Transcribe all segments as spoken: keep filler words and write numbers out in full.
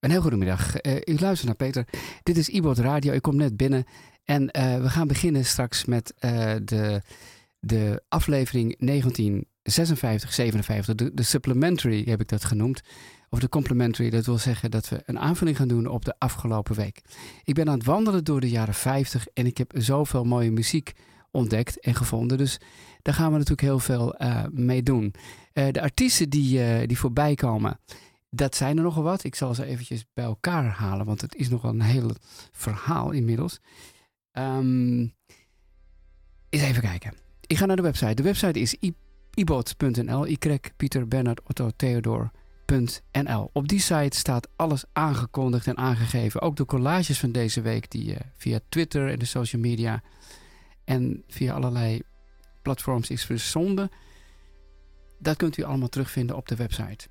Een heel goedemiddag. Uh, u luistert naar Peter. Dit is iBoT Radio. Ik kom net binnen. En uh, we gaan beginnen straks met uh, de, de aflevering negentien zesenvijftig zevenenvijftig. De, de supplementary heb ik dat genoemd. Of de complementary. Dat wil zeggen dat we een aanvulling gaan doen op de afgelopen week. Ik ben aan het wandelen door de jaren vijftig. En ik heb zoveel mooie muziek ontdekt en gevonden. Dus daar gaan we natuurlijk heel veel uh, mee doen. Uh, de artiesten die, uh, die voorbij komen... Dat zijn er nogal wat. Ik zal ze eventjes bij elkaar halen, want het is nogal een heel verhaal inmiddels. Um, eens even kijken. Ik ga naar de website. De website is ibot punt n l. Y, Pieter, Bernard, Otto, Theodor punt n l. Op die site staat alles aangekondigd en aangegeven. Ook de collages van deze week die uh, via Twitter en de social media en via allerlei platforms is verzonden. Dat kunt u allemaal terugvinden op de website.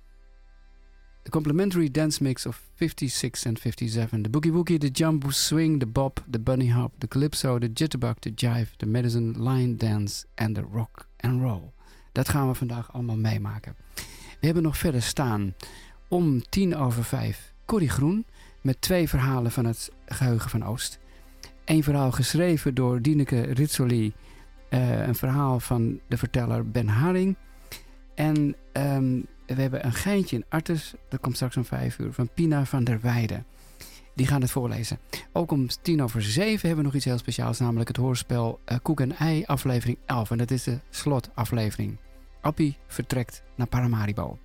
The complimentary dance mix of fifty-six and fifty-seven. The boogie woogie, the jumbo swing, the bop, the bunny hop, the calypso, the jitterbug, the jive, the medicine line dance en the rock and roll. Dat gaan we vandaag allemaal meemaken. We hebben nog verder staan om tien over vijf Corrie Groen met twee verhalen van het Geheugen van Oost. Eén verhaal geschreven door Dieneke Rizzoli. Uh, een verhaal van de verteller Ben Haring. En... Um, We hebben een geintje in Artes, dat komt straks om vijf uur, van Pina van der Weijden. Die gaan het voorlezen. Ook om tien over zeven hebben we nog iets heel speciaals, namelijk het hoorspel uh, Koek en Ei, aflevering elf. En dat is de slotaflevering. Appie vertrekt naar Paramaribo.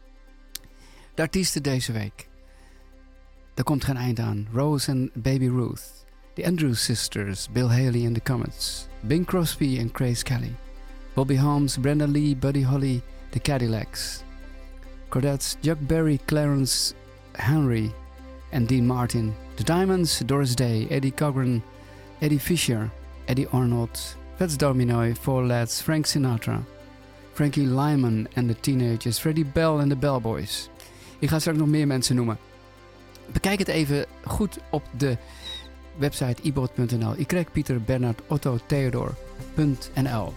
De artiesten deze week. Er komt geen eind aan. Rose en Baby Ruth. The Andrews Sisters, Bill Haley and the Comets. Bing Crosby en Grace Kelly. Bobby Holmes, Brenda Lee, Buddy Holly, The Cadillacs. Cordettes, Chuck Berry, Clarence Henry en Dean Martin. The Diamonds, Doris Day, Eddie Cochran, Eddie Fisher, Eddie Arnold, Fats Domino, Four Lads, Frank Sinatra, Frankie Lyman en de Teenagers, Freddie Bell en de Bellboys. Ik ga straks nog meer mensen noemen. Bekijk het even goed op de website ibot punt n l. Y, Pieter, Bernard, Otto, Theodor punt n l.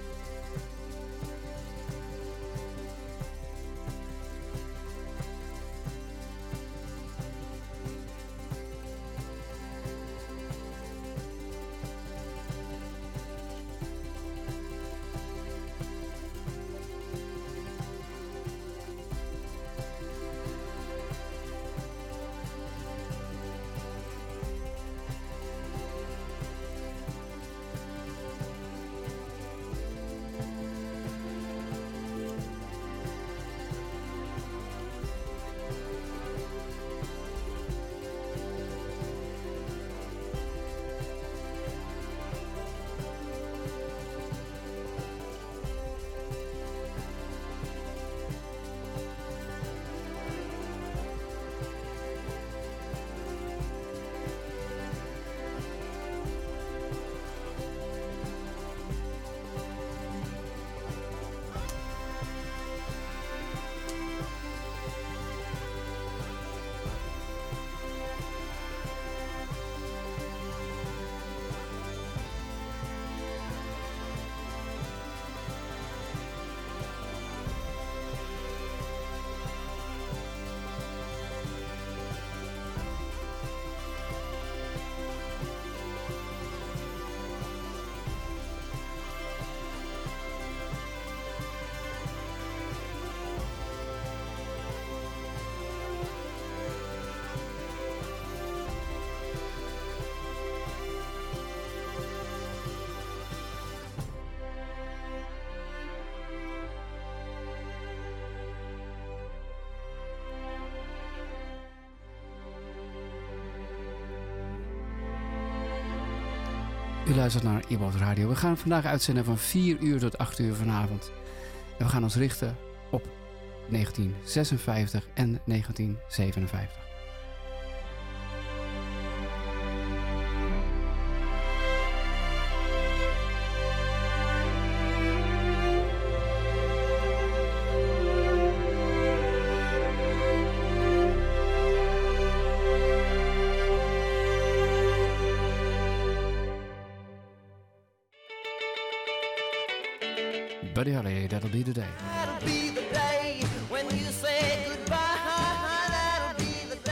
U luistert naar iBoT Radio. We gaan vandaag uitzenden van vier uur tot acht uur vanavond. En we gaan ons richten op negentien zesenvijftig en negentien zevenenvijftig. Buddy Holly, that'll be the day. That'll be the day when you say goodbye. That'll be the day.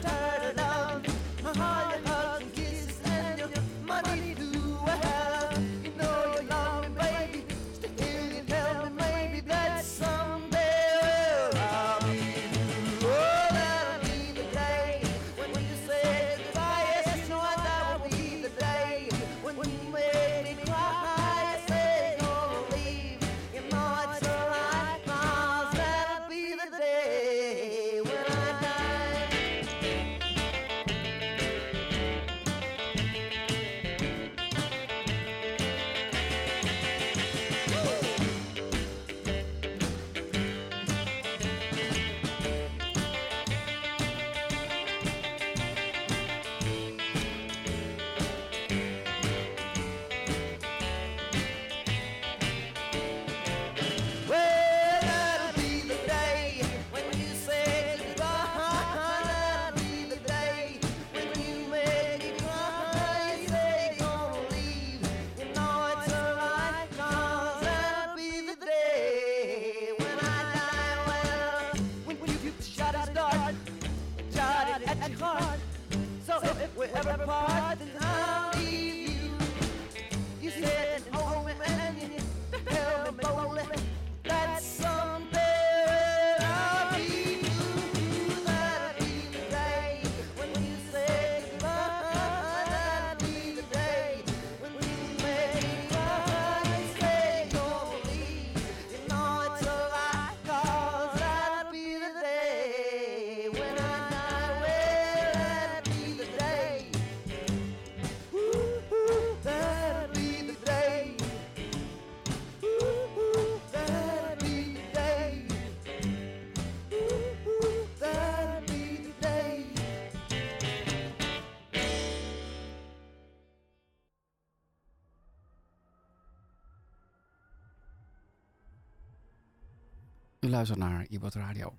U luistert naar Ibot Radio.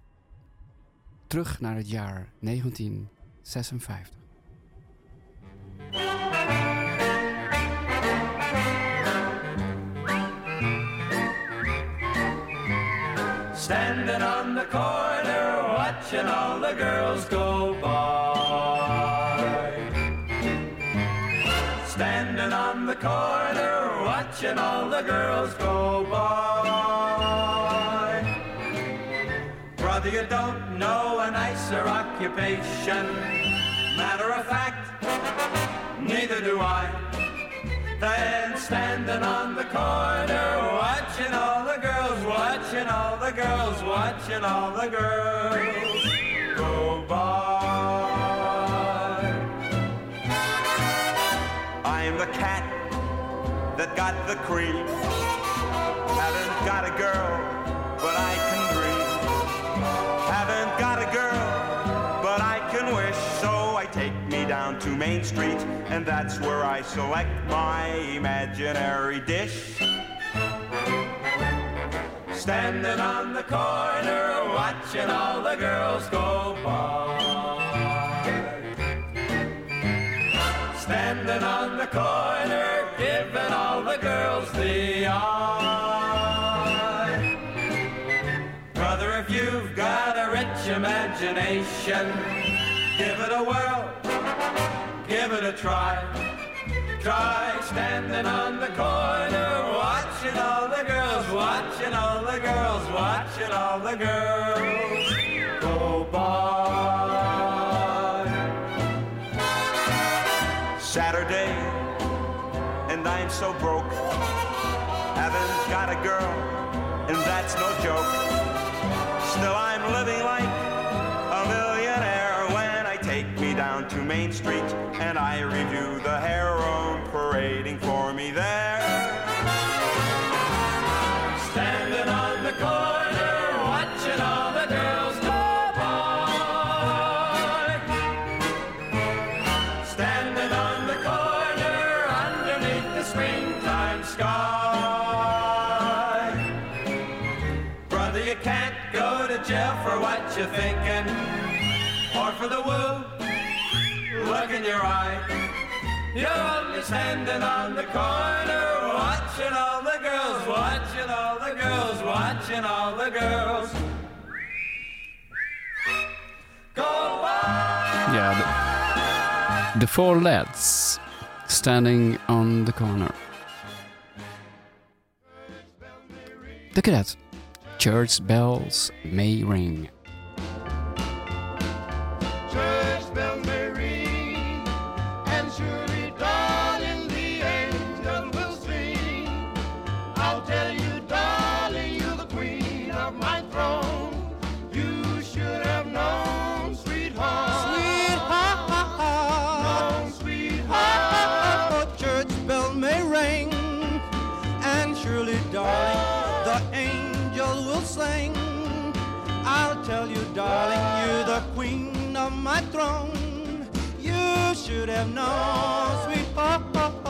Terug naar het jaar negentien zesenvijftig. Standing on the corner, watching all the girls go by. Standing on the corner, watching all the girls go by. Brother, you don't know a nicer occupation. Matter of fact, neither do I. Than standing on the corner, watching all the girls, watching all the girls, watching all the girls go by. I'm the cat that got the cream. Haven't got a girl, but I can dream. Haven't got a girl, but I can wish. So I take me down to Main Street, and that's where I select my imaginary dish. Standing on the corner, watching all the girls go by. Standing on the corner, giving all the girls the eye. Brother, if you've got a rich imagination, give it a whirl, give it a try. Try standing on the corner, watching all the girls, watching all the girls, watching all the girls go by. Saturday, and I'm so broke. Haven't got a girl, and that's no joke. Still I'm living like a millionaire when I take me down to Main Street and I review the harem parading for me there. Standing on the corner, watching all the girls go by. Standing on the corner, underneath the springtime sky. Brother, you can't go to jail for what you're thinking, or for the woo look in your eye. You're only standing on the corner, watching all the girls, watching all the girls, watching all the girls go by. Ja, de, de Four Lads, Standing on the Corner. The Cadet, Church Bells May Ring. Church bells may ring, and surely, darling, the angel will sing. I'll tell you, darling, you're the queen of my throne. You should have known, sweetheart. Sweetheart, Known, sweetheart. church bell may ring, and surely, darling, the angel will sing. I'll tell you, darling, you're the queen of my throne. You should have known, sweetheart.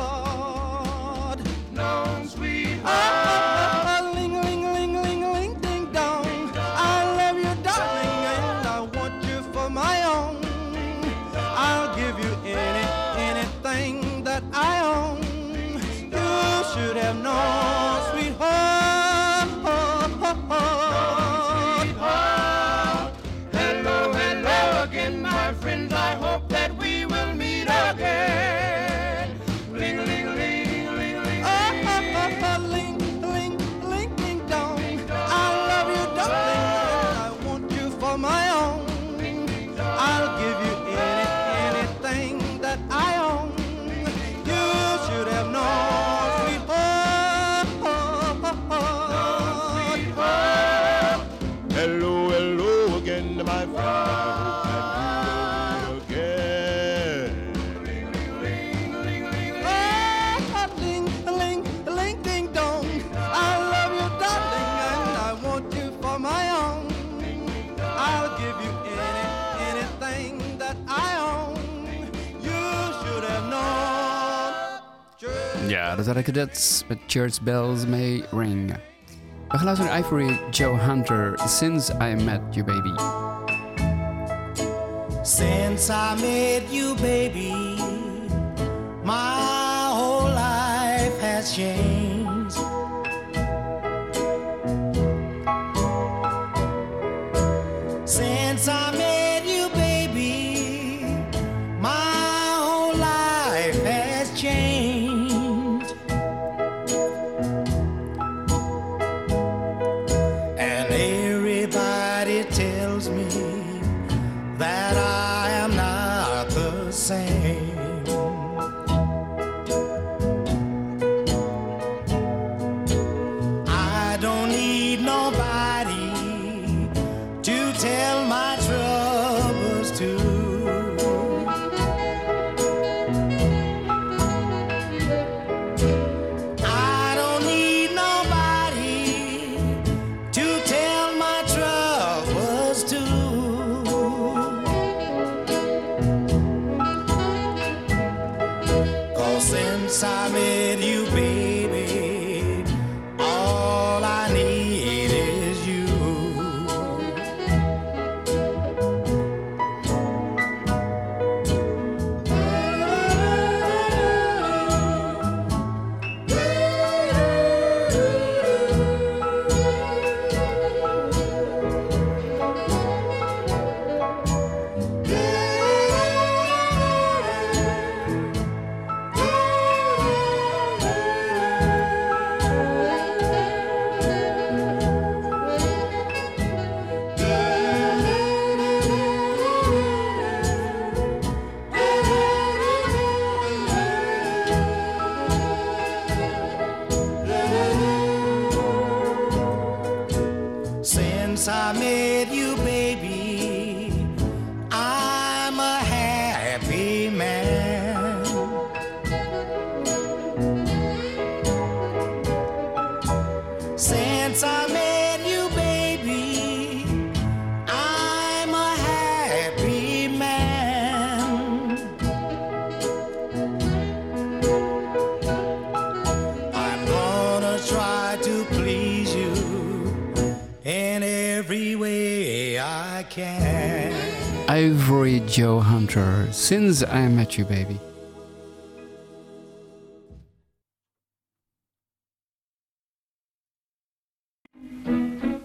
Known, sweetheart. Ah, ling, ling, ling, ling, ling, ding dong. I love you, darling, and I want you for my own. I'll give you any, anything that I own. You should have known, sweetheart. Hello, hello again, my friends. I hope that we will meet again. Ling, ling, ling, ling, ling. Ah, ling, ling, ling, ding dong. I love you, darling, and I want you for my own. I'll give you any, anything that I own. You should have known, sweetheart. Hello, hello again, my friend. I hope that we will meet again. Ah, ling, ling, ling, ding dong. I love you, darling, and I want you for my own. I'll give you any, anything that I own. You should have known. Church Ja, dat waren Cadets met Church Bells May Ring. We gaan luisteren naar Ivory Joe Hunter, Since I Met You Baby. Since I met you, baby, my whole life has changed. Since I met you, baby, my whole life has changed. And everybody tells me that I am not the same. I don't need nobody to tell my troubles to. I don't need nobody to tell my troubles to. 'Cause since I met you, baby, all I need is you. Since I met you, baby, I'm a happy man. Since I met you, baby, I'm a happy man. I'm gonna try to please you in every way I can. Ivory Joe Hunter, Since I Met You Baby.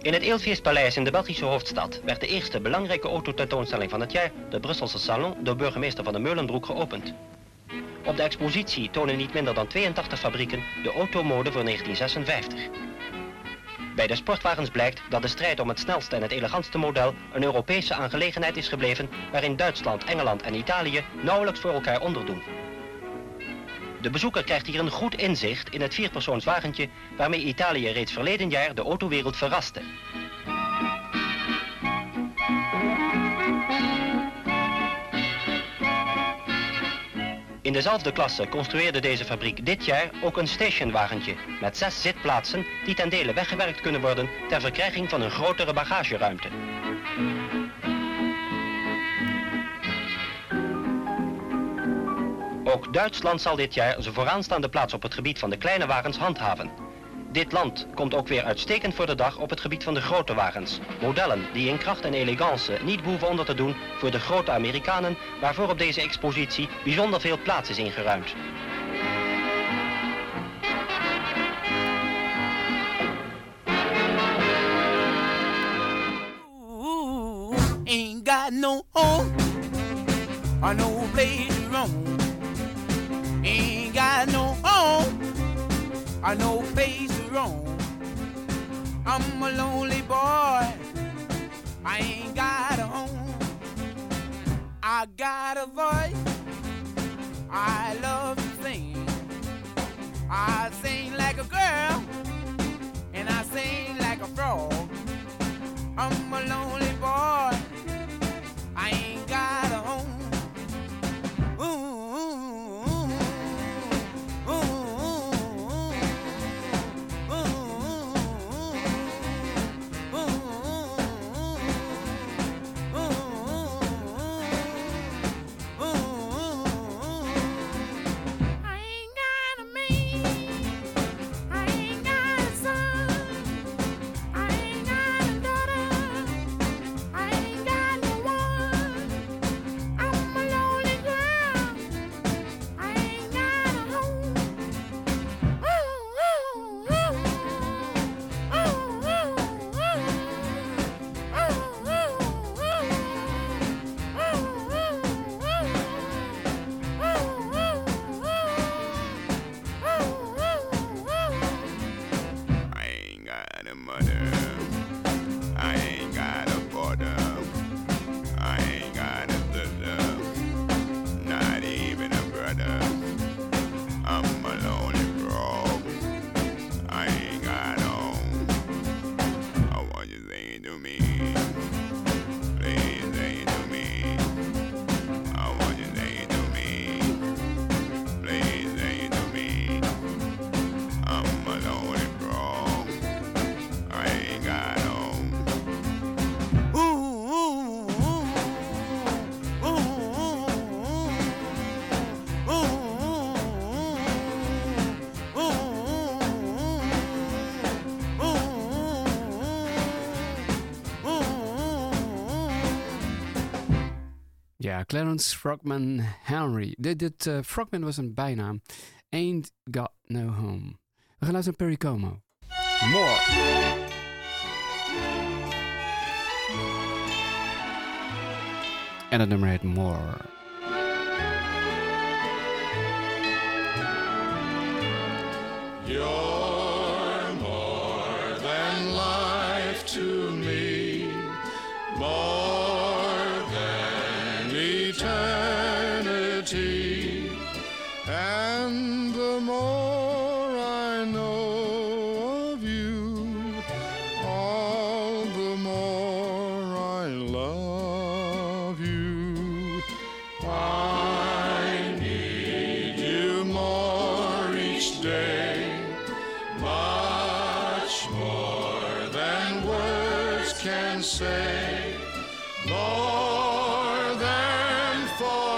In het Eelfeestpaleis in de Belgische hoofdstad werd de eerste belangrijke autotentoonstelling van het jaar, de Brusselse Salon, door burgemeester Van de Meulenbroek geopend. Op de expositie tonen niet minder dan tweeëntachtig fabrieken de automode voor negentien zesenvijftig. Bij de sportwagens blijkt dat de strijd om het snelste en het elegantste model een Europese aangelegenheid is gebleven, waarin Duitsland, Engeland en Italië nauwelijks voor elkaar onderdoen. De bezoeker krijgt hier een goed inzicht in het vierpersoonswagentje waarmee Italië reeds verleden jaar de autowereld verraste. In dezelfde klasse construeerde deze fabriek dit jaar ook een stationwagentje met zes zitplaatsen die ten dele weggewerkt kunnen worden ter verkrijging van een grotere bagageruimte. Ook Duitsland zal dit jaar zijn vooraanstaande plaats op het gebied van de kleine wagens handhaven. Dit land komt ook weer uitstekend voor de dag op het gebied van de grote wagens. Modellen die in kracht en elegance niet behoeven onder te doen voor de grote Amerikanen, waarvoor op deze expositie bijzonder veel plaats is ingeruimd. Ooh, ain't got no home or no place to roam. Ain't got no home or no place to roam. I'm a lonely boy, I ain't got a home. I got a voice, I love to sing. I sing like a girl, and I sing like a frog. I'm a lonely boy, I ain't got a home. Ja, Clarence Frogman Henry. Dit, dit uh, Frogman was een bijnaam. Ain't Got No Home. We gaan luisteren naar Perry Como. More. En het nummer heet More. You're more than life to me, more than eternity, and the more I know of you, all the more I love you. I need you more each day, much more than words can say, more than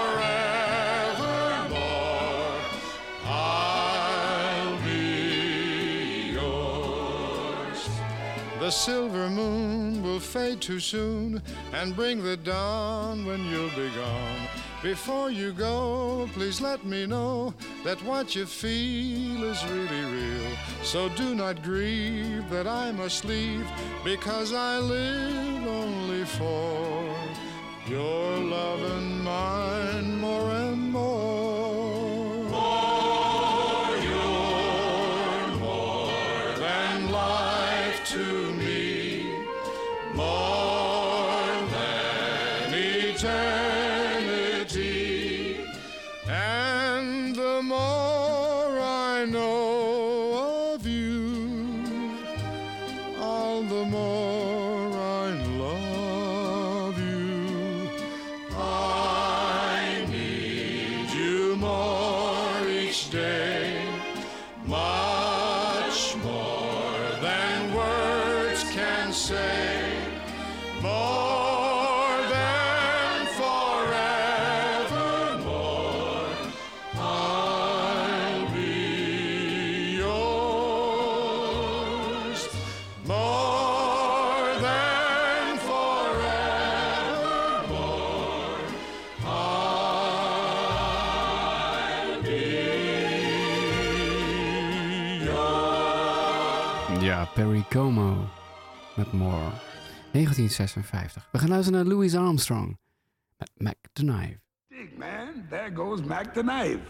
forevermore. I'll be yours. The The silver moon will fade too soon and bring the dawn when you'll be gone. Before you go, please let me know that what you feel is really real. So do not grieve that I must leave, because I live only for your love and mine more and more. For you're more than life to me, more than eternity. And the more I know of you, all the more I love you. I need you more each day, much more than words can say, more than forevermore. I'll be yours, more than forevermore. I'll be yours. Ja, Perry Como met More. negentien zesenvijftig. We gaan luisteren naar Louis Armstrong met Mac the Knife. Dig, man, there goes Mac the Knife.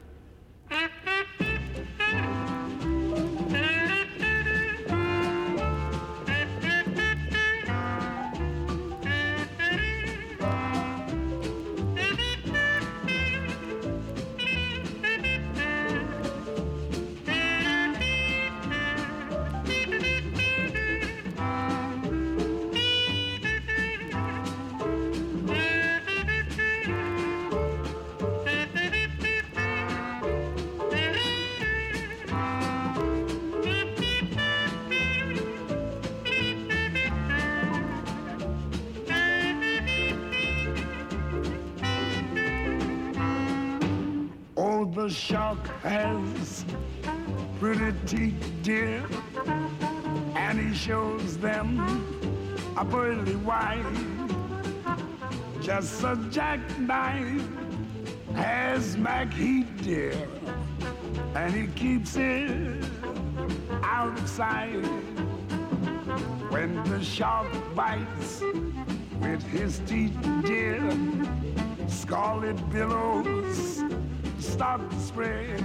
Oh, the shark has pretty teeth, dear, and he shows them a pearly white. Just a jackknife has Mac Heat, dear, and he keeps it out of sight. When the shark bites with his teeth, dear, scarlet billows start to spread.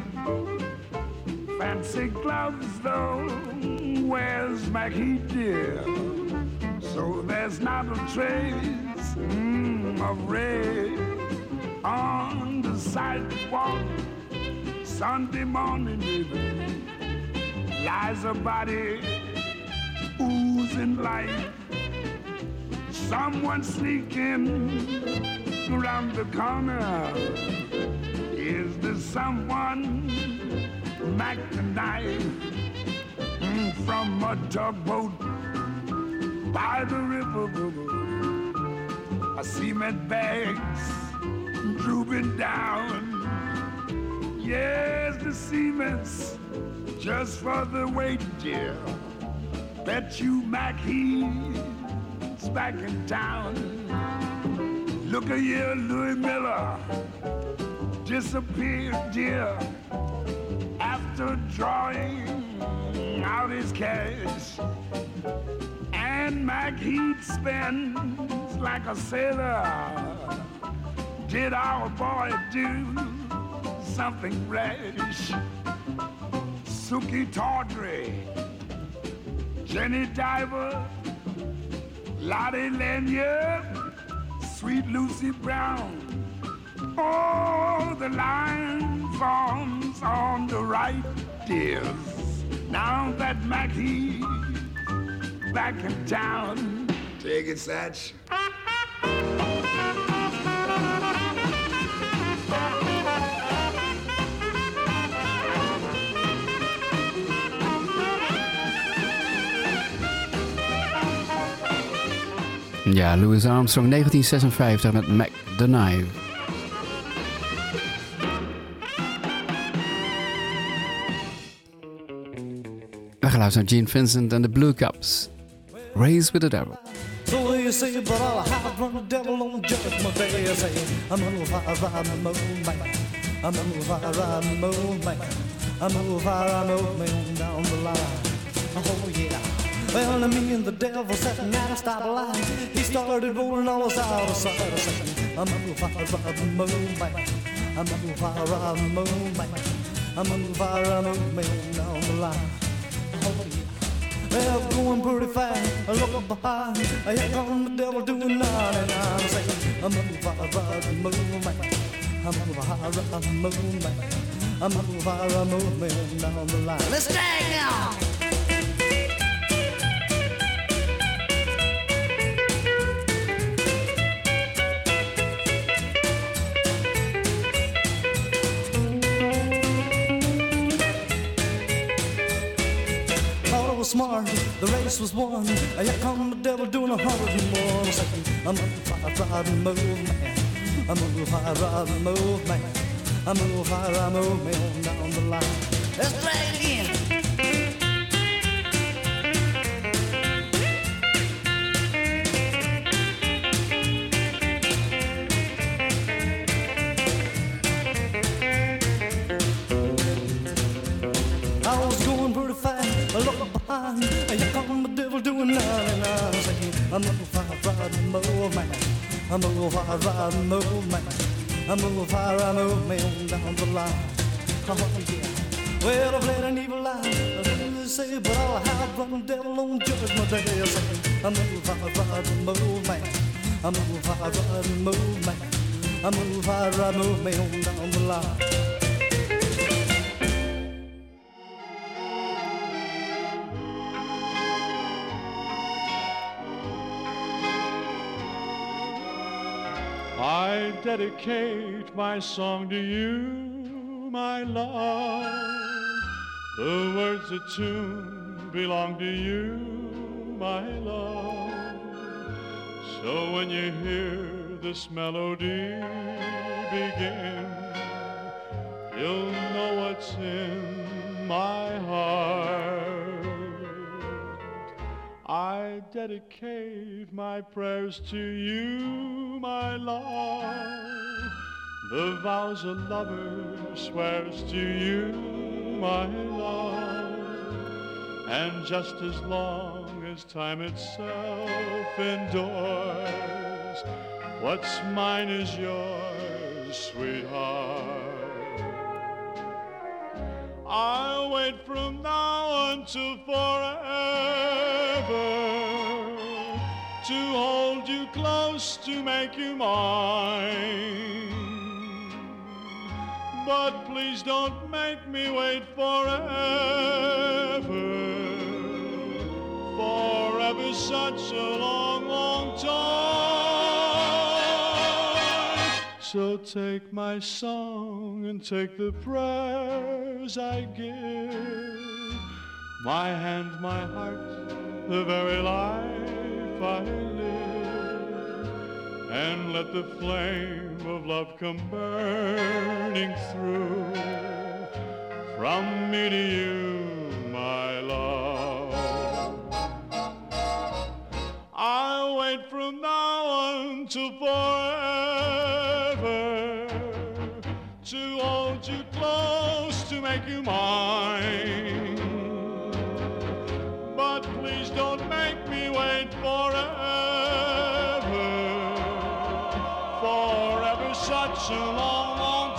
Fancy gloves, though, where's Mac Heat, dear? So there's not a trace mm, of red on the sidewalk. Sunday morning, baby, lies a body oozing life. Someone sneaking around the corner. Is there someone Mac the Knife mm, from a tugboat by the river? A cement bags drooping down. Yes, the cement's just for the weight, dear. Bet you Mac he's back in town. Look a here, Louis Miller disappeared, dear, after drawing out his cash. And Mac Heat spends like a sailor. Did our boy do something rash? Suki Tawdry, Jenny Diver, Lottie Lanyard, Sweet Lucy Brown. Oh, the line forms on the right, dears. Now that Mac He's back in town. Take it, Satch. Ja, Louis Armstrong, negentien zesenvijftig met Mac the Knife. We gaan luisteren naar Gene Vincent en de Blue Caps Race with the Devil. So you say, but I'll hide from the devil on judgment day. I say, I'm a move, I ride the moon, man. I'm a move, I ride the moon, man. I'm a move, I ride the moon down the line. Oh yeah. Well, me and the devil sat at a stoplight. He started rolling all us out of sight. I say, I'm a move, I ride the moon, man. I'm a move, I ride the moon, man. I'm a move, I ride the moon down the line. Oh yeah. Well, going pretty fast, I look behind. Here come the devil doing ninety-nine. Saying, I'm a move, I ride the moon, man. I'm a move, I ride the moon, man. I'm a move, I ride the moon down the line. Let's drag now. Smart, the race was won. Here come the devil doing a hundred and more. Saying, I'm a fire ride and move, man. I'm a fire ride and move, man. I'm a fire ride and move, man, down the line. Let's try it again. I was going pretty fast, I look behind. Here come the devil doing ninety-nine. Saying, I'm a fire ride and move, man. I'm a fire ride and move, man. I'm a fire ride and move, man, down the line. Oh yeah. Well, I've led an evil life, I say, but I'll hide from the devil on judgment day. I say, I'm a fire ride and move, man. I'm a fire ride and move, man. I'm a fire ride and move, man, down the line. I dedicate my song to you, my love. The words of tune belong to you, my love. So when you hear this melody begin, you'll know what's in my heart. I dedicate my prayers to you, my love. The vows a lover swears to you, my love. And just as long as time itself endures, what's mine is yours, sweetheart. I'll wait from now until forever to hold you close, to make you mine. But please don't make me wait forever. Forever's such a long, long time. So take my song and take the prayers I give, my hand, my heart, the very life I live, and let the flame of love come burning through from me to you, my love. I'll wait from now until forever to hold you close, to make you mine. But please don't make me wait forever. Forever's such a long, long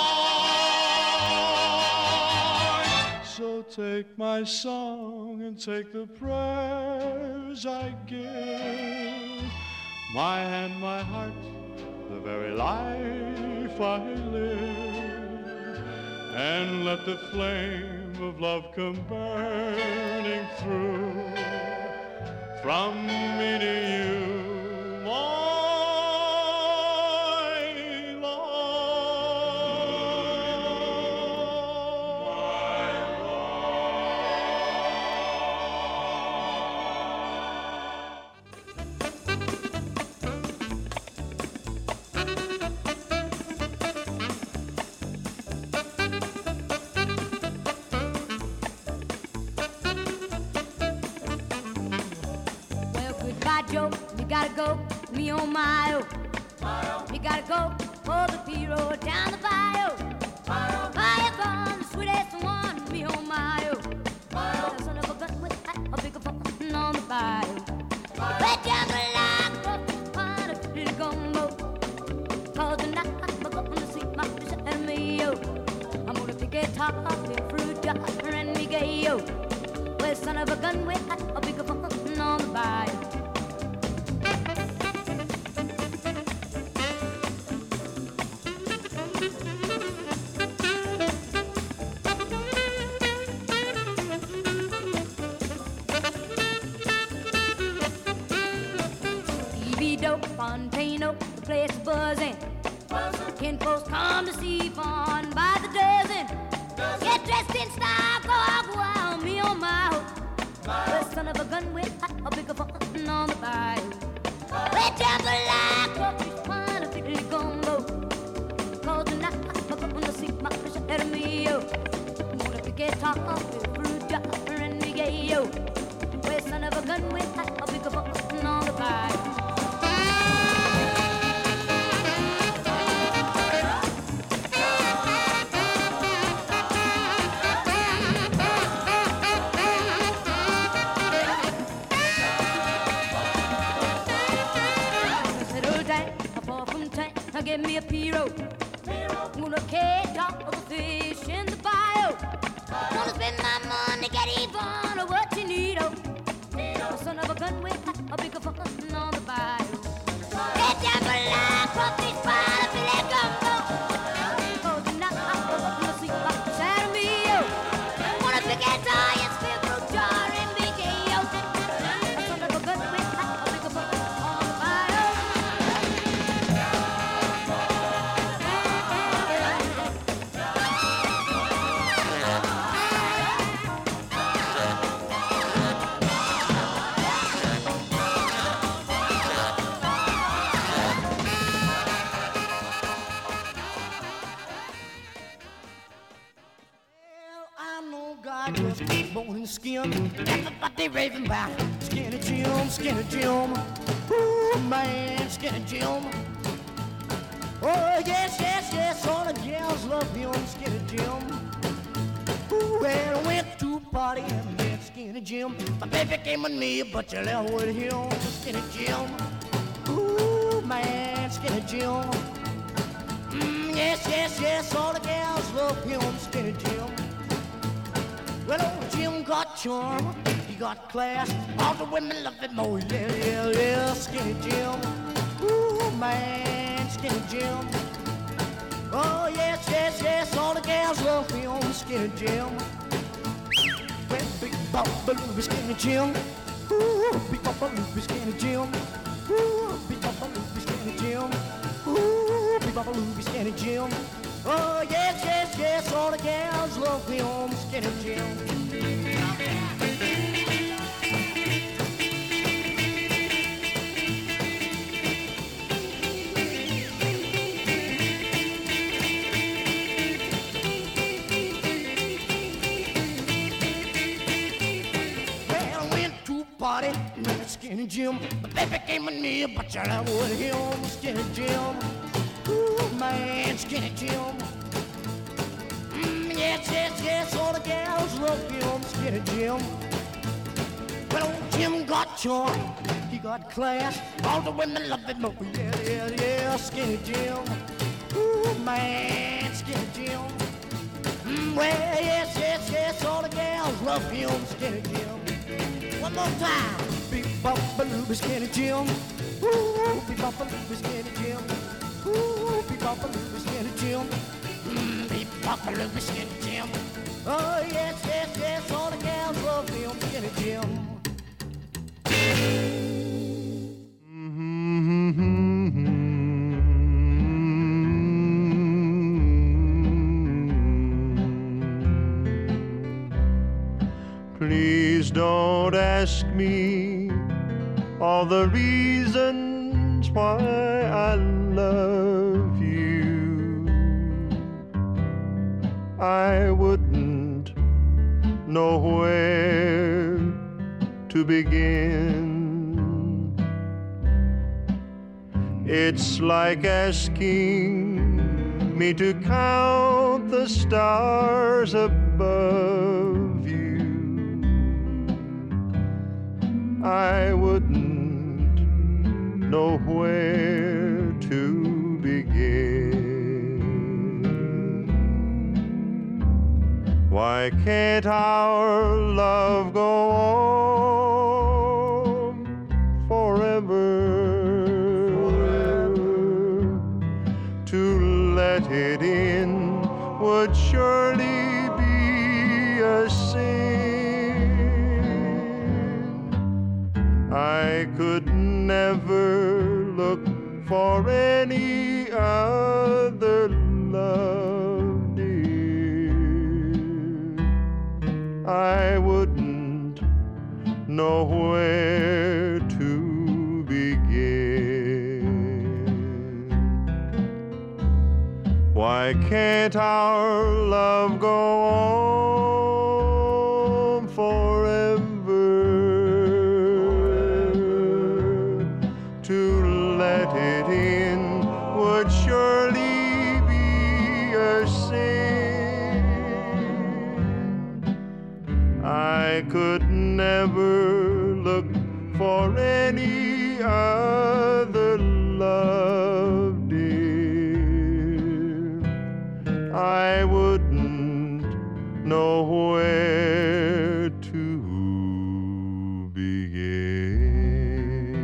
time. So take my song and take the prayers I give, my hand, my heart, the very life I live, and let the flame of love come burning through from me to you, my me oh my oh. You gotta go for the P-road down the bayou. Fire gone, the sweetest one, me oh my oh. The son of a gun with a bigger fun on the bayou. Right down the line, cross the pond of little gumbo. Cause tonight I'm gonna see my fish and me yo. I'm gonna pick it up, the fruit jar and me gay yo. Well, son of a gun with a bigger fun on the bayou. Fontano, the place is buzzing. Kin folks come to see fun by the dozen. Get dressed in style, go out, go out, me on my hook. The son of a gun with a bigger fun on the bayou. Way down the line, crawfish pond, a fiddly gumbo. Cause tonight I'm gonna see my fish ahead of me, yo. I'm gonna pick it top off with a fruit jar and me gay, yo. Way son of a gun with a bigger fun on the bayou. Give me a P-road. I'm gonna catch all the fish in the bayou. Gonna spend my money, get even of what you need, oh. The son of a gun with a bigger fun on the bayou. Get down the line, crawfish pie, a filet gumbo. Cause tonight I'm gonna see my fish out of me, oh. Gonna pick it all, yes, feel fruit jar and big yo. The son of a gun with a bigger fun on the bayou. Bone and skin, everybody raving about Skinny Jim, Skinny Jim. Ooh, man, Skinny Jim. Oh, yes, yes, yes, all the gals love him, Skinny Jim. Ooh, well, I went to a party and met Skinny Jim. My baby came with me, but you left with him, Skinny Jim. Ooh, man, Skinny Jim. Mm, yes, yes, yes, all the gals love him, Skinny Jim. Well, old Jim got charm, he got class. All the women love him, oh yeah, yeah, yeah. Skinny Jim, ooh man, Skinny Jim. Oh yes, yes, yes, all the gals love him, Skinny Jim. Well, big Papa Louie, Skinny Jim. Ooh, big Papa Louie, Skinny Jim. Ooh, big Papa Louie, Skinny Jim. Ooh, big Papa Louie, Skinny Jim. Oh, yes, yes, yes, all the gals love me on Skinny Jim. Well, I went to a party, met Skinny Jim. The baby came with me, but you love with him, Skinny Jim. Ooh, man, Skinny Jim. Mm, yes, yes, yes, all the gals love him, Skinny Jim. Well, old Jim got charm, he got class. All the women love him, oh yeah, yeah, yeah, Skinny Jim. Ooh, man, Skinny Jim. Mm, well, yes, yes, yes, all the gals love him, Skinny Jim. One more time, beep, bop, baloo, Skinny Jim. Ooh, beep, bop, baloo, Skinny Jim. Ooh, beep, bop, baloo, Skinny Jim. Mmm, beep, bop, baloo, Skinny Jim. Oh, yes, yes, yes, all the gals love him, Skinny Jim. Please don't ask me all the reasons why I love you. I wouldn't know where to begin. It's like asking me to count the stars above you. I wouldn't know where to begin. Why can't our love go on forever? Let it in would surely be a sin. I could never look for any other love, dear. I wouldn't know where to begin. Why can't our love go on forever? To let it in would surely be a sin. I could never look for any other love, dear. I wouldn't know where to begin.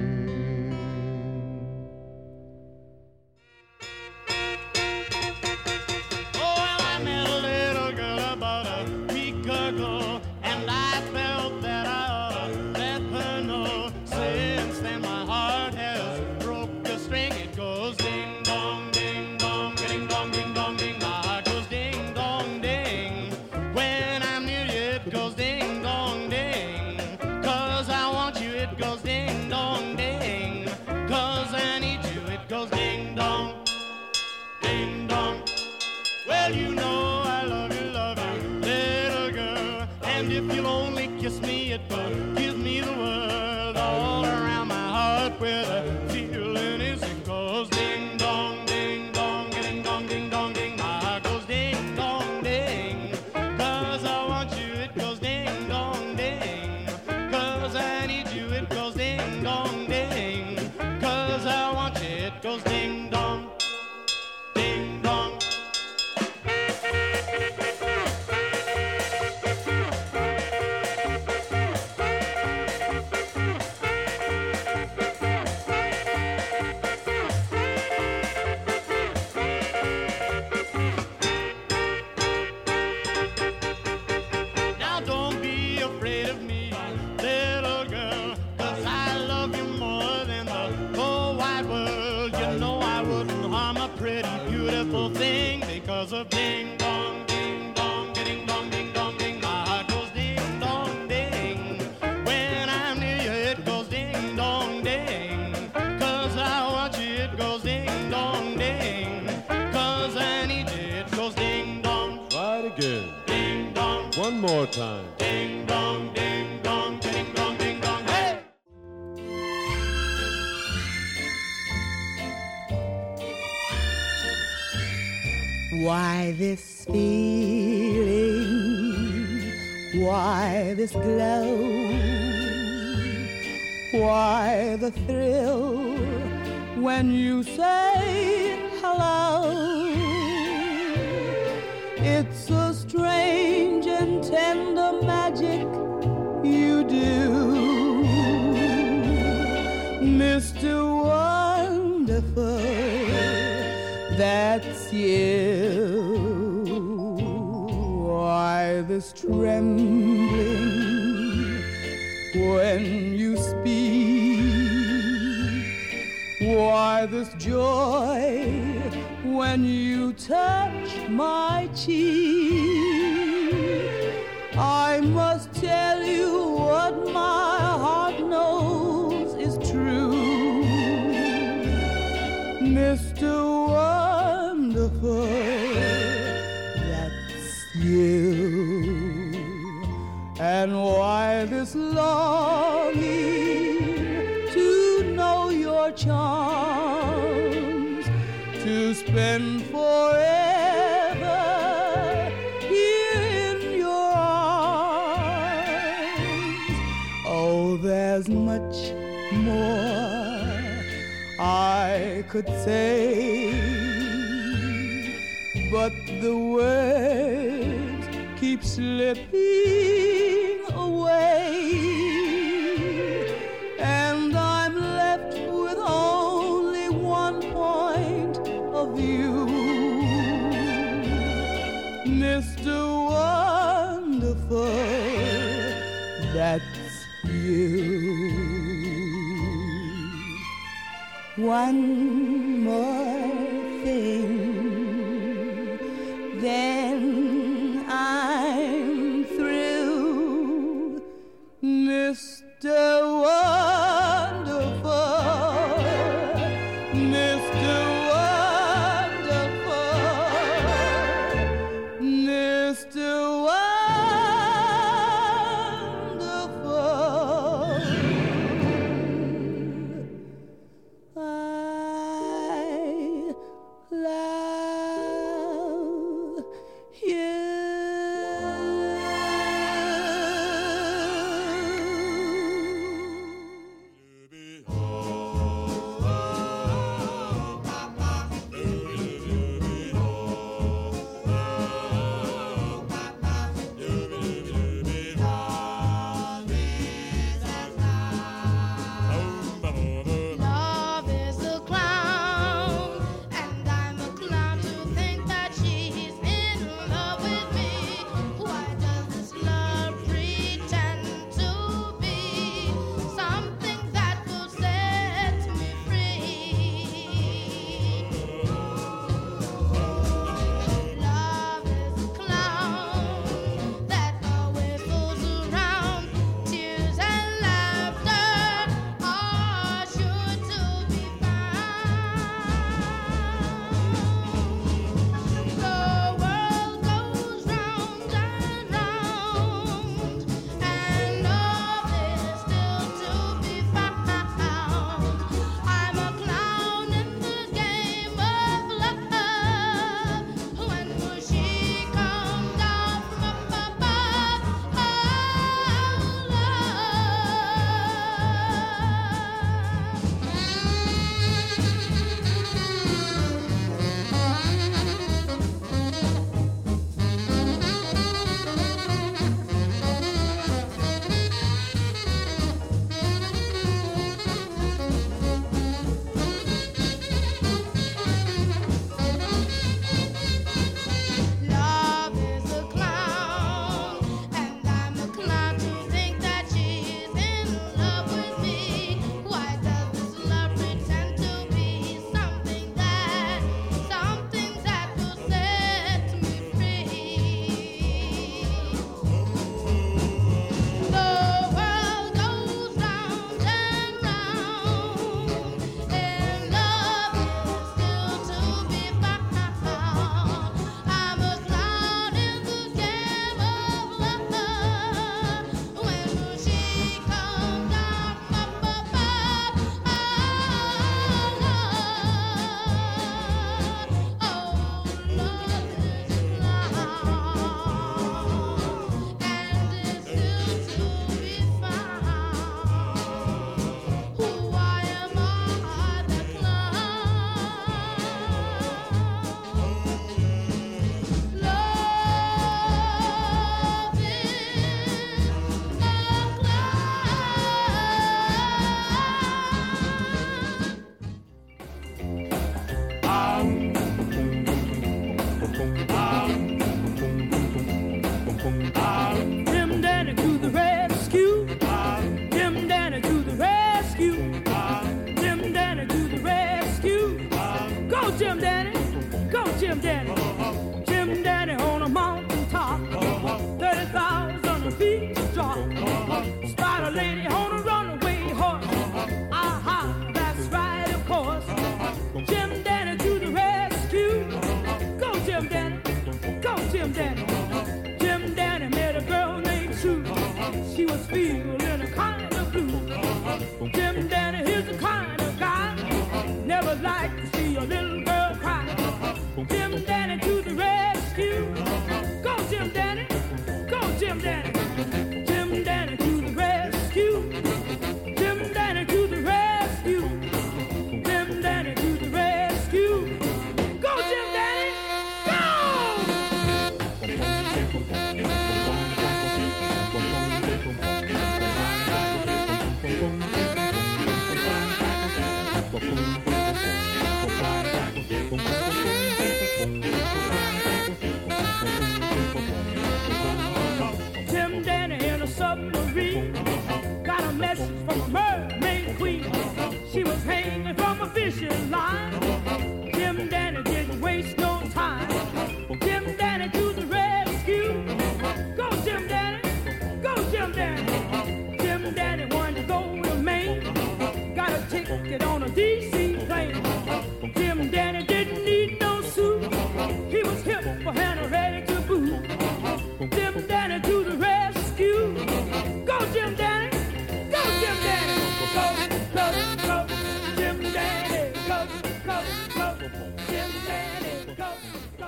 Oh, well, I met a little girl about a week ago, and I felt that I ought to let her know. Since then my heart has broke the string. It goes ding dong, ding dong, ding dong, ding dong, ding. My heart goes ding dong, ding. When I'm near you, it goes ding dong, ding. Cause I want you, it goes ding dong, ding. Cause I need you, it goes ding dong, ding dong. Well, you know I love you, love you, little girl. And if you'll only kiss me, it will give me the world. All around my heart where the feeling is, it goes ding dong, ding dong, ding dong, ding dong, ding. My heart goes ding dong, ding. Cause I want you, it goes ding dong, ding. Cause I need you, it goes ding dong, ding. Cause I want you, it goes ding dong, ding dong. Now don't be afraid of me, little girl, cause I love you more than the whole wide world. You know I wouldn't harm a pretty, beautiful thing because of ding dong, ding dong, ding dong, ding dong, ding. My heart goes ding dong, ding. When I'm near you, it goes ding dong, ding. Cause I want you, it goes ding dong, ding. Cause I need you, it goes ding dong, Try it again. ding dong, One more time. ding dong, ding dong, ding dong, ding dong. Hey! Why this feeling? Why this glow? Why the thrill when you say hello? It's a strange and tender magic you do, Mister Wonderful. That's you. Why this trembling when you speak? Why this joy when you touch my cheek? I must tell you what my heart knows is true, Mister Wonderful, that's you. And why this longing to know your charm? spend forever here in your arms. Oh, there's much more I could say, but the words keep slipping away, and I'm left with only one point of view. Mister Wonderful, that's you. One more thing, then I'm through, Mister Wonderful, Mister Wonderful, Mister Wonderful. I love you. Love is a clown, and I'm a clown to think that she's in love with me. Why does this love pretend to be something that will set me free? Love is a clown that always fools around. Tears and laughter are sure to be found. The world goes round and round, and love is still to be found. I'm a clown in the game of love. When will she come down from above? Oh, love is a clown, and I'm a clown to think that she's in love with me. Why does this love pretend to be something that, something that will set me free? The world goes round and round, and love is still to be found. I'm a clown in the game of love. When will she come down from above? Oh, love, oh, love is a clown, and it's still to be found. Why am I the clown? Love is Jim Danny to the rescue. Jim Danny to the rescue. Jim Danny to the rescue. Go Jim Danny. Go Jim Danny. Jim Danny on a mountain top. thirty thousand feet drop. Spider lady on a runaway horse. Aha, that's right, of course. Jim Danny to the rescue. Go Jim Danny. Go Jim Danny. Jim Danny met a girl named Sue. She was feeling a kind of blue. Jim Danny is the kind of guy never like to see a little girl cry.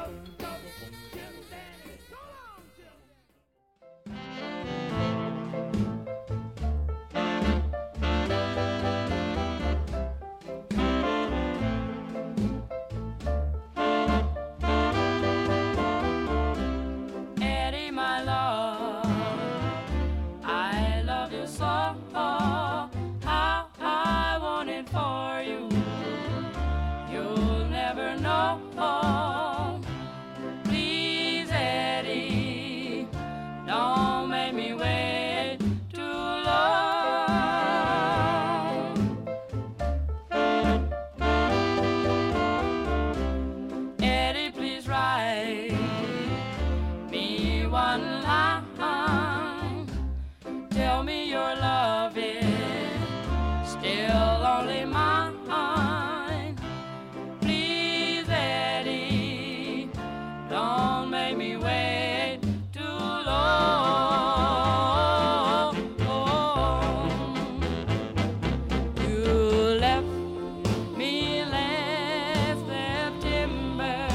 Eddie, my love, I love you so. How I want it for you. You'll never know. Please, Eddie, don't make me wait too long. Eddie, please write me one line. Tell me your love is still only mine. Please, Eddie, don't make me wait too long. You left me last September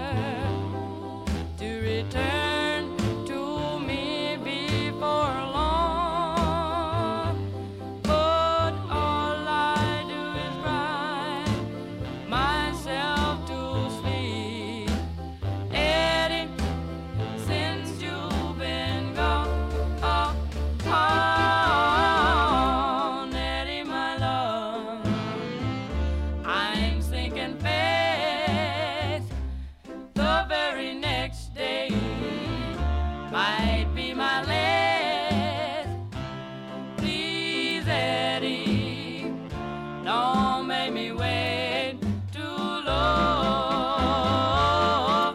to return to me before long. But all I do is cry myself to sleep. Eddie, since you've been gone, oh, oh, Eddie, my love, I'm sinking fast. The very next day might be my last. Please, Eddie, don't make me wait too long.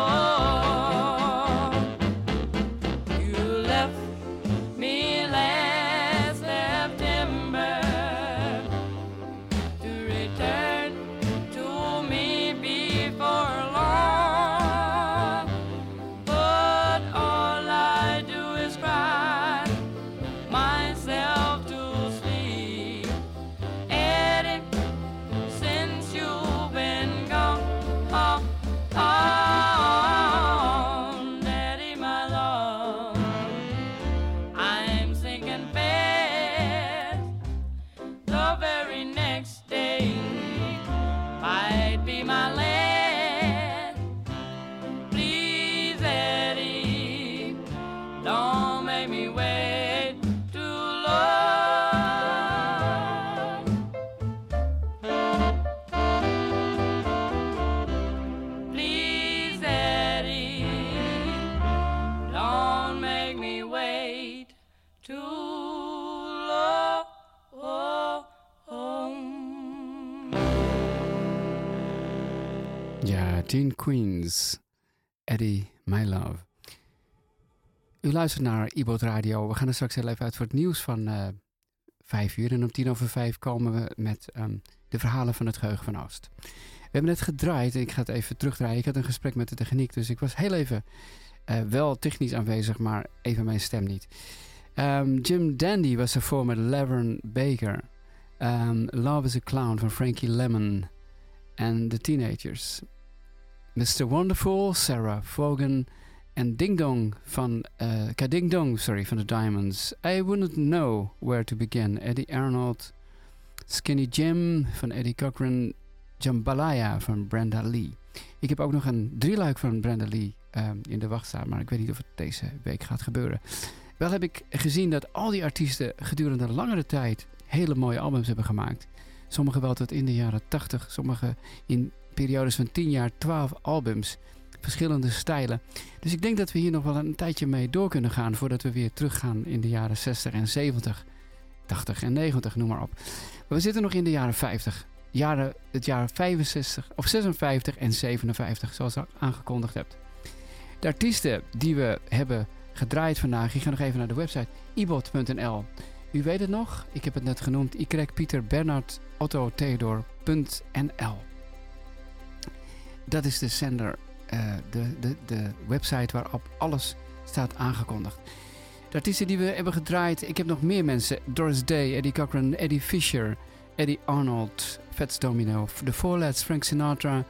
You left me last September to return to me before long. But all I do is cry myself to sleep. Eddie, since you've been gone, oh, oh, Eddie, my love, I'm sinking fast. The very next day might be my last. Please, Eddie, don't make me wait too long. Please, Eddie, don't make me wait too long. Ja, Teen Queens, Eddie, my love. U luistert naar iBoot Radio. We gaan er straks heel even uit voor het nieuws van uh, vijf uur. En om tien over vijf komen we met um, de verhalen van het Geheugen van Oost. We hebben net gedraaid. Ik ga het even terugdraaien. Ik had een gesprek met de techniek. Dus ik was heel even uh, wel technisch aanwezig, maar even mijn stem niet. Um, Jim Dandy was ervoor met Laverne Baker. Um, Love is a Clown van Frankie Lemon. En The Teenagers. mister Wonderful, Sarah Vaughan. En Ding Dong van... Uh, Ding Dong, sorry, van The Diamonds. I Wouldn't Know Where to Begin. Eddie Arnold. Skinny Jim van Eddie Cochran. Jambalaya van Brenda Lee. Ik heb ook nog een drieluik van Brenda Lee um, in de wacht staan. Maar ik weet niet of het deze week gaat gebeuren. Wel heb ik gezien dat al die artiesten gedurende langere tijd hele mooie albums hebben gemaakt. Sommigen wel tot in de jaren tachtig. Sommigen in periodes van tien jaar, twaalf albums. Verschillende stijlen. Dus ik denk dat we hier nog wel een tijdje mee door kunnen gaan voordat we weer teruggaan in de jaren zestig en zeventig. tachtig en negentig, noem maar op. Maar we zitten nog in de jaren vijftig. Jaren, het jaar vijfenzestig of zesenvijftig en zevenenvijftig, zoals ik aangekondigd heb. De artiesten die we hebben gedraaid vandaag, ik ga nog even naar de website i b o t punt n l. U weet het nog, ik heb het net genoemd, Y Pieter Bernard Otto Theodor punt n l. Dat is de zender, uh, de, de, de website waarop alles staat aangekondigd. De artiesten die we hebben gedraaid, ik heb nog meer mensen. Doris Day, Eddie Cochran, Eddie Fisher, Eddie Arnold, Fats Domino, The Four Lads, Frank Sinatra,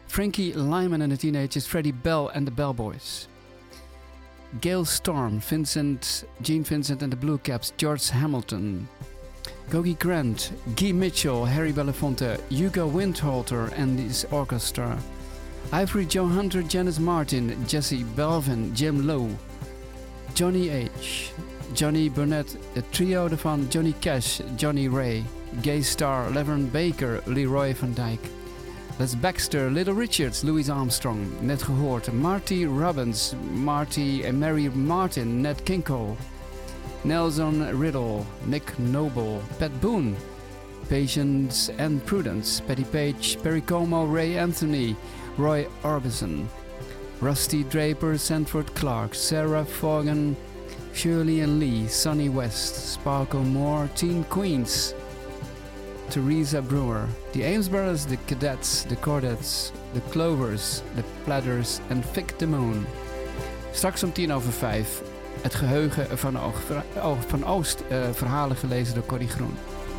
Frankie Lyman and the Teenagers, Freddie Bell and the Bellboys. Gail Storm, Vincent, Gene Vincent and the Blue Caps, George Hamilton. Gogi Grant, Guy Mitchell, Harry Belafonte, Hugo Windholter and his orchestra. Ivory Joe Hunter, Janice Martin, Jesse Belvin, Jim Lowe. Johnny H, Johnny Burnett, a trio van Johnny Cash, Johnny Ray. Gay Star, Laverne Baker, Leroy van Dyke. Les Baxter, Little Richards, Louis Armstrong, net gehoord. Marty Robbins, Marty en Mary Martin, Nat King Cole. Nelson Riddle, Nick Noble, Pat Boone, Patience and Prudence, Patty Page, Perry Como, Ray Anthony, Roy Orbison. Rusty Draper, Sanford Clark, Sarah Vaughan, Shirley and Lee, Sonny West, Sparkle Moore, Teen Queens, Teresa Brewer, the Ames Brothers, the Cadets, the Cordettes, the Clovers, the Platters en Vic Damone. Straks om tien over vijf het geheugen van, Oog, van Oost, uh, verhalen gelezen door Corrie Groen.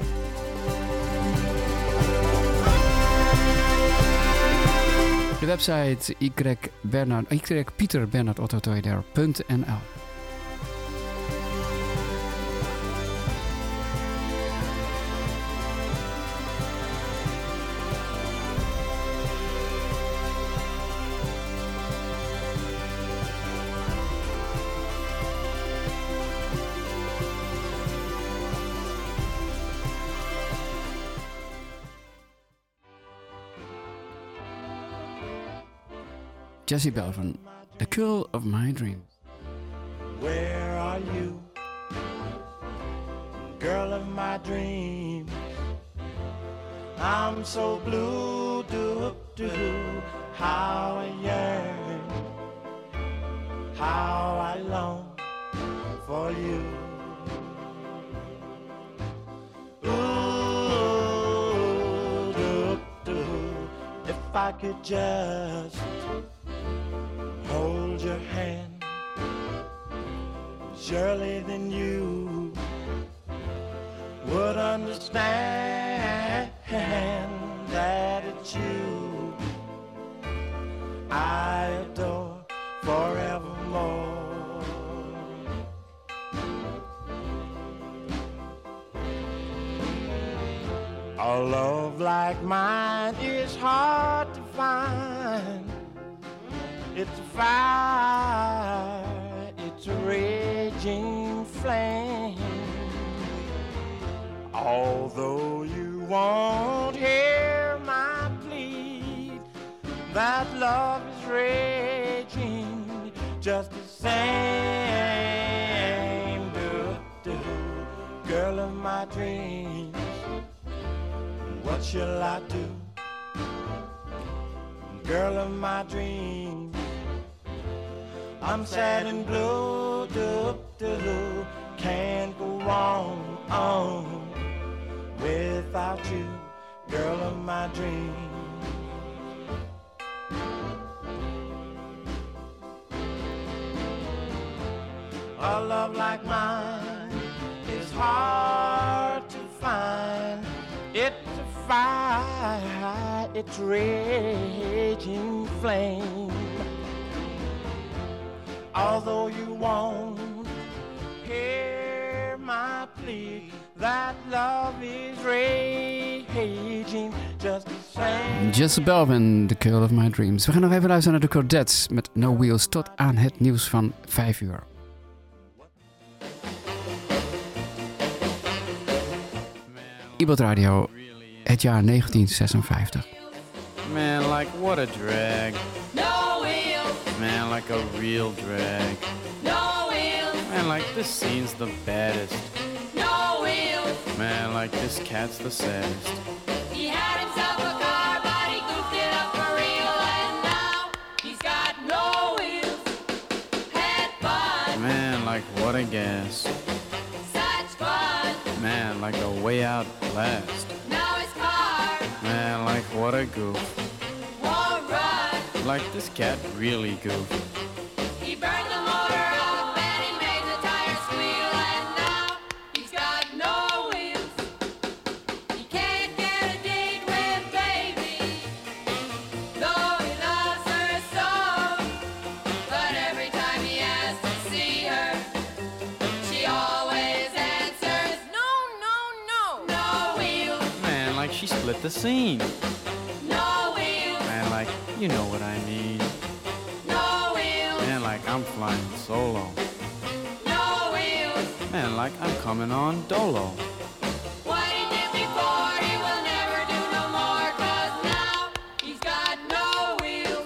De website y Bernard, y Pieter Bernard Otto Toyder punt n l. Jesse Belvin, The Girl of My Dreams. Where are you, girl of my dreams? I'm so blue, do do, how I yearn, how I long for you. Ooh, do do, if I could just hold your hand, surely then you would understand that it's you I adore forevermore. A love like mine is hard to find. It's a fire, it's a raging flame. Although you won't hear my plea, that love is raging just the same. Do, do, girl of my dreams, what shall I do? Girl of my dreams, I'm sad and blue, do, do, can't go on, on without you, girl of my dreams. A love like mine is hard to find. It's a fire, it's raging flame. Although you won't hear my plea, that love is raging just the same. Jesse Belvin, The Girl of My Dreams. We gaan nog even luisteren naar de Cordettes met No Wheels tot aan het nieuws van vijf uur. Ibot Radio, het jaar negentien zesenvijftig. Man, like what a drag. No wheels, Man, like a real drag. no wheels, Man, like this scene's the baddest. no wheels. Man, like this cat's the saddest. He had himself a car, but he goofed it up for real, and now he's got no wheels. Had fun, Man, like what a gas. such fun. Man, like a way out last. Now his car Man, like what a goof. won't run. Like this cat really goofed. He burned the motor up and he made the tires squeal, and now he's got no wheels. He can't get a date with baby, though she split the scene. No wheels, Man, like, you know what I mean. no wheels, Man, like, I'm flying solo. no wheels. Man, like, I'm coming on dolo. What he did before, he will never do no more, 'cause now he's got no wheels.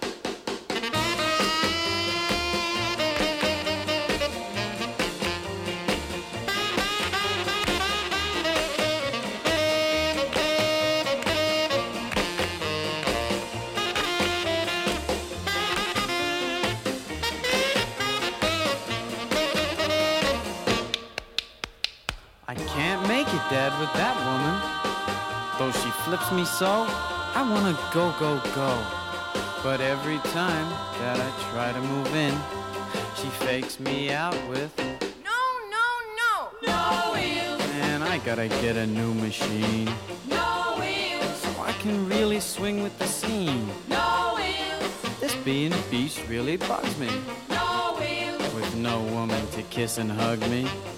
I can't make it, Dad, with that woman. Though she flips me so, I wanna go, go, go. But every time that I try to move in, she fakes me out with, No, no, no. No wheels, man, I gotta get a new machine. no wheels, So I can really swing with the scene. no wheels, This being a beast really bugs me. no wheels, With no woman to kiss and hug me.